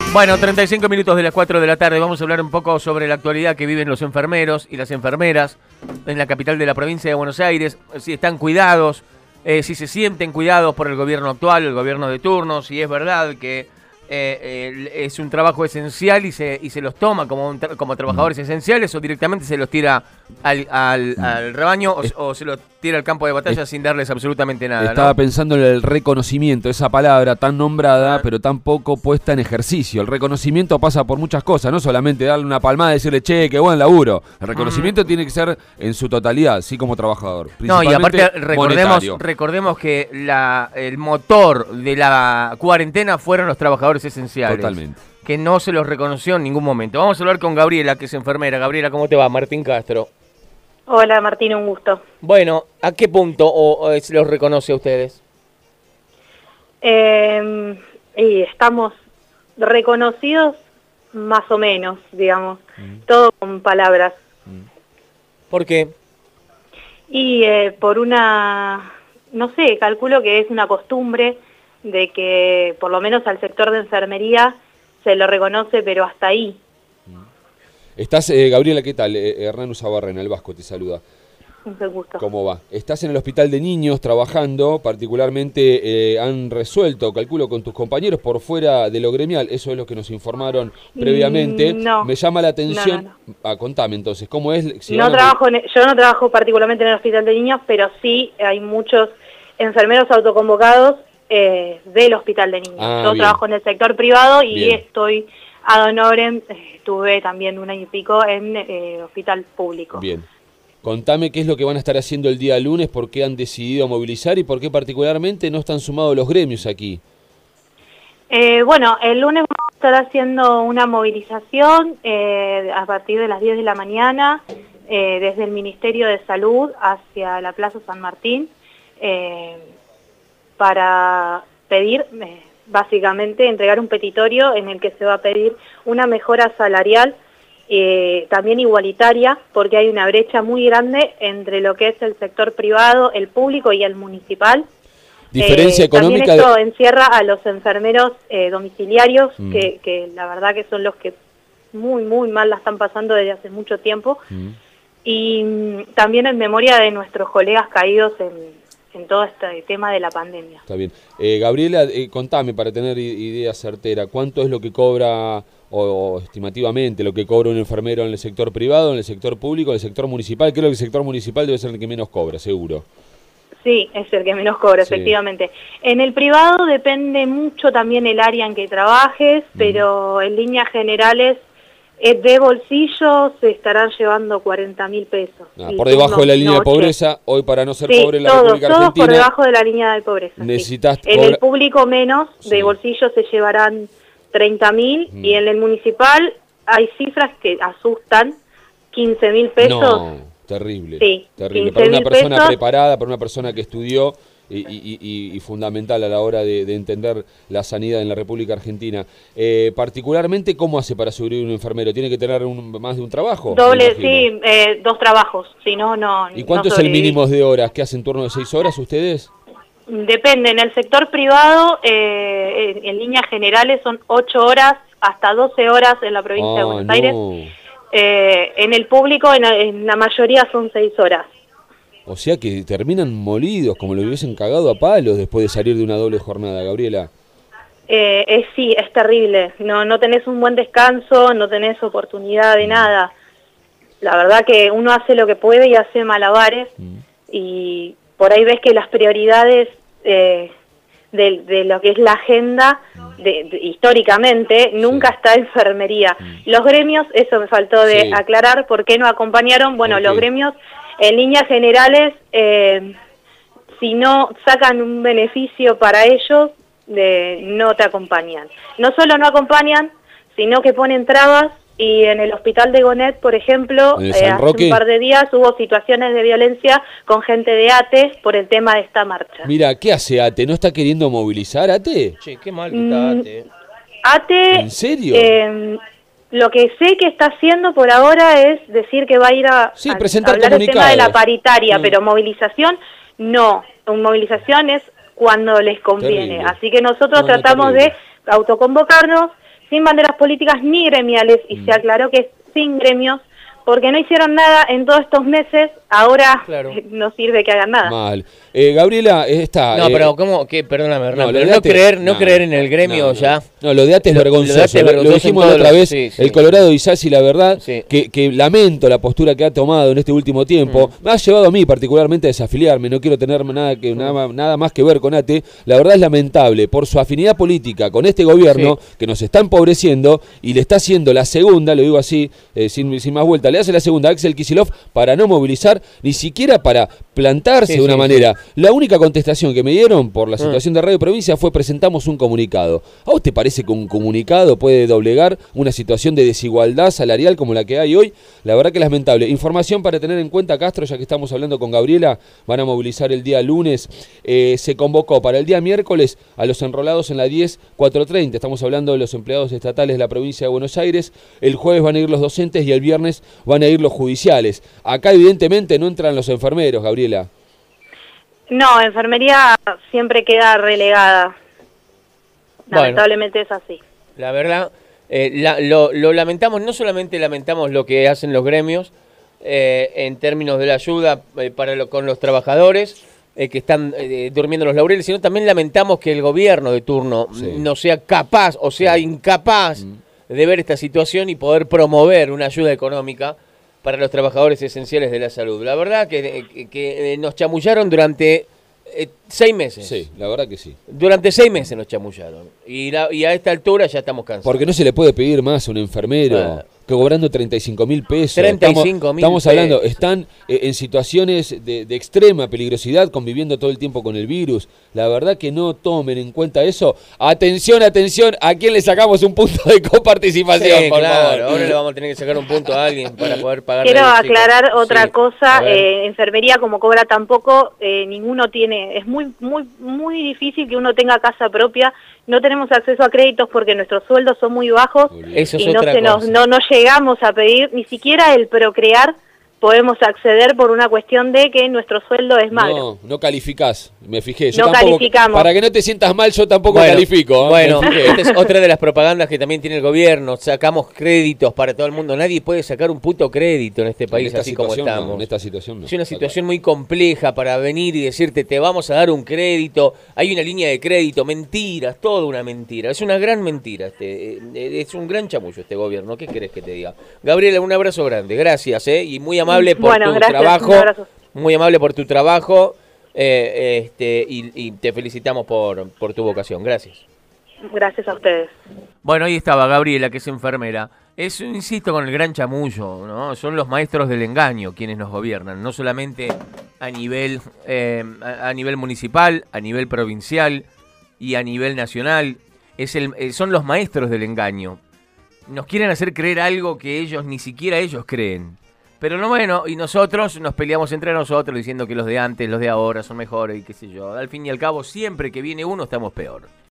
Bueno, 35 minutos de las 4 de la tarde. Vamos a hablar un poco sobre la actualidad que viven los enfermeros y las enfermeras en la capital de la provincia de Buenos Aires. Si están cuidados, si se sienten cuidados por el gobierno actual, el gobierno de turno, si es verdad que es un trabajo esencial y se los toma como trabajadores esenciales, o directamente se los tira al rebaño o se los tira al campo de batalla sin darles absolutamente nada. Estaba ¿no? pensando en el reconocimiento, esa palabra tan nombrada, pero tan poco puesta en ejercicio. El reconocimiento pasa por muchas cosas, no solamente darle una palmada y decirle, che, qué buen laburo. El reconocimiento tiene que ser en su totalidad, sí, como trabajador. No, y aparte Monetario. recordemos que el motor de la cuarentena fueron los trabajadores esenciales. Totalmente. Que no se los reconoció en ningún momento. Vamos a hablar con Gabriela, que es enfermera. Gabriela, ¿cómo te va? Martín Castro. Hola Martín, un gusto. Bueno, ¿a qué punto se los reconoce a ustedes? Y estamos reconocidos más o menos, digamos, todo con palabras. ¿Por qué? Y por no sé, calculo que es una costumbre de que por lo menos al sector de enfermería se lo reconoce, pero hasta ahí. Estás, Gabriela, ¿qué tal? Hernán Usabarrena, el Vasco, te saluda. Un gusto. ¿Cómo va? Estás en el hospital de niños trabajando, particularmente han resuelto, calculo, con tus compañeros por fuera de lo gremial, eso es lo que nos informaron previamente. No. Me llama la atención. No. Contame entonces, ¿cómo es? Si yo no trabajo particularmente en el hospital de niños, pero sí hay muchos enfermeros autoconvocados del hospital de niños. Yo trabajo en el sector privado y estoy ad honorem, estuve también 1 año y pico en hospital público. Bien. Contame qué es lo que van a estar haciendo el día lunes, por qué han decidido movilizar y por qué particularmente no están sumados los gremios aquí. Bueno, el lunes vamos a estar haciendo una movilización a partir de las 10 de la mañana desde el Ministerio de Salud hacia la Plaza San Martín para pedir, básicamente, entregar un petitorio en el que se va a pedir una mejora salarial también igualitaria, porque hay una brecha muy grande entre lo que es el sector privado, el público y el municipal. Diferencia económica. También esto encierra a los enfermeros domiciliarios, que la verdad que son los que muy mal la están pasando desde hace mucho tiempo. Y también en memoria de nuestros colegas caídos en todo este tema de la pandemia. Está bien. Gabriela, contame para tener idea certera, ¿cuánto es lo que cobra, o estimativamente, lo que cobra un enfermero en el sector privado, en el sector público, en el sector municipal? Creo que el sector municipal debe ser el que menos cobra, seguro. Sí, es el que menos cobra, efectivamente. En el privado depende mucho también el área en que trabajes, pero en líneas generales de bolsillo se estarán llevando 40.000 pesos. Por debajo de la línea de pobreza, hoy para no ser pobre en la República Argentina. Todos por debajo de la línea de pobreza. Necesitas En el público menos, de bolsillo se llevarán 30.000 y en el municipal hay cifras que asustan, 15.000 pesos. No, terrible. Sí, terrible. Para una persona preparada, para una persona que estudió y fundamental a la hora de entender la sanidad en la República Argentina. Particularmente, ¿cómo hace para sobrevivir un enfermero? ¿Tiene que tener más de un trabajo? Sí, 2 trabajos, si no, no. ¿Y cuánto es el mínimo de horas? ¿Qué hacen, turno de 6 horas ustedes? Depende, en el sector privado, en líneas generales son 8 horas hasta 12 horas en la provincia de Buenos Aires. En el público, en la mayoría son 6 horas. O sea que terminan molidos, como lo hubiesen cagado a palos después de salir de una doble jornada, Gabriela. Sí, es terrible. No tenés un buen descanso, no tenés oportunidad de nada. La verdad que uno hace lo que puede y hace malabares y por ahí ves que las prioridades de lo que es la agenda históricamente nunca está enfermería. Los gremios, eso me faltó de aclarar, ¿por qué no acompañaron? Bueno, los gremios en líneas generales, si no sacan un beneficio para ellos, no te acompañan. No solo no acompañan, sino que ponen trabas. Y en el hospital de Gonet, por ejemplo, hace un par de días hubo situaciones de violencia con gente de ATE por el tema de esta marcha. Mira, ¿qué hace ATE? ¿No está queriendo movilizar ATE? Che, qué mal que está ATE. ATE, ¿en serio? Lo que sé que está haciendo por ahora es decir que va a ir a hablar el tema de la paritaria, pero movilización no. Movilización es cuando les conviene. Terrible. Así que nosotros tratamos de autoconvocarnos, sin banderas políticas ni gremiales, y se aclaró que es sin gremios, porque no hicieron nada en todos estos meses, ahora Claro. no sirve que hagan nada. Mal. Gabriela, está... No, pero ¿cómo? ¿Qué? Perdóname, Hernán, lo pero de no ATE creer en el gremio ya. No, lo de ATE es Lo vergonzoso. de ATE es vergonzoso Lo dijimos en la todos otra los- vez, sí, el Colorado Isasi, la verdad, Sí. que lamento la postura que ha tomado en este último tiempo. Me ha llevado a mí particularmente a desafiliarme, no quiero tener nada más que ver con ATE. La verdad es lamentable, por su afinidad política con este gobierno, que nos está empobreciendo y le está haciendo la segunda, lo digo así, sin más vuelta, le hace la segunda a Axel Kicillof para no movilizar, ni siquiera para plantarse Sí, de una sí, manera. La única contestación que me dieron por la situación de Radio Provincia fue: presentamos un comunicado. ¿A vos te parece que un comunicado puede doblegar una situación de desigualdad salarial como la que hay hoy? La verdad que es lamentable. Información para tener en cuenta, Castro, ya que estamos hablando con Gabriela, van a movilizar el día lunes. Se convocó para el día miércoles a los enrolados en la 10.430. Estamos hablando de los empleados estatales de la provincia de Buenos Aires. El jueves van a ir los docentes y el viernes van a ir los judiciales. Acá evidentemente no entran los enfermeros, Gabriela. No, enfermería siempre queda relegada. Bueno. Lamentablemente es así. La verdad, lo lamentamos, no solamente lamentamos lo que hacen los gremios en términos de la ayuda con los trabajadores que están durmiendo los laureles, sino también lamentamos que el gobierno de turno no sea capaz o sea incapaz de ver esta situación y poder promover una ayuda económica para los trabajadores esenciales de la salud. La verdad que nos chamullaron durante 6 meses. Sí, la verdad que sí. Durante 6 meses nos chamullaron. Y a esta altura ya estamos cansados. Porque no se le puede pedir más a un enfermero que cobrando 35.000 pesos. 35.000 Estamos hablando, están en situaciones de extrema peligrosidad, conviviendo todo el tiempo con el virus. La verdad que no tomen en cuenta eso. Atención, atención, ¿a quién le sacamos un punto de coparticipación, Sí, por claro, favor? ahora le vamos a tener que sacar un punto a alguien para poder pagar. Quiero aclarar otra Sí, cosa, a ver. enfermería como cobra tampoco, ninguno tiene, es muy difícil que uno tenga casa propia, no tenemos acceso a créditos porque nuestros sueldos son muy bajos Eso es y no, otra cosa. no llegamos a pedir, ni siquiera el procrear podemos acceder por una cuestión de que nuestro sueldo es magro. No calificás, me fijé. No calificamos. Para que no te sientas mal, yo tampoco Bueno, califico. Bueno, me fijé. esta es otra de las propagandas que también tiene el gobierno. Sacamos créditos para todo el mundo. Nadie puede sacar un puto crédito en este En país esta así como situación no, estamos. en esta situación no. Es una situación muy compleja para venir y decirte, te vamos a dar un crédito, hay una línea de crédito, mentiras, toda una mentira. Es una gran mentira, es un gran chamullo este gobierno. ¿Qué querés que te diga? Gabriela, un abrazo grande, gracias, y muy amable por Bueno, tu gracias, trabajo. un abrazo. Muy amable por tu trabajo y te felicitamos por tu vocación. Gracias. Gracias a ustedes. Bueno, ahí estaba Gabriela, que es enfermera. Insisto, con el gran chamullo, ¿no? Son los maestros del engaño quienes nos gobiernan, no solamente a nivel municipal, a nivel provincial y a nivel nacional. Son los maestros del engaño. Nos quieren hacer creer algo que ni siquiera ellos creen. Pero no, bueno, y nosotros nos peleamos entre nosotros diciendo que los de antes, los de ahora son mejores y qué sé yo. Al fin y al cabo, siempre que viene uno estamos peor.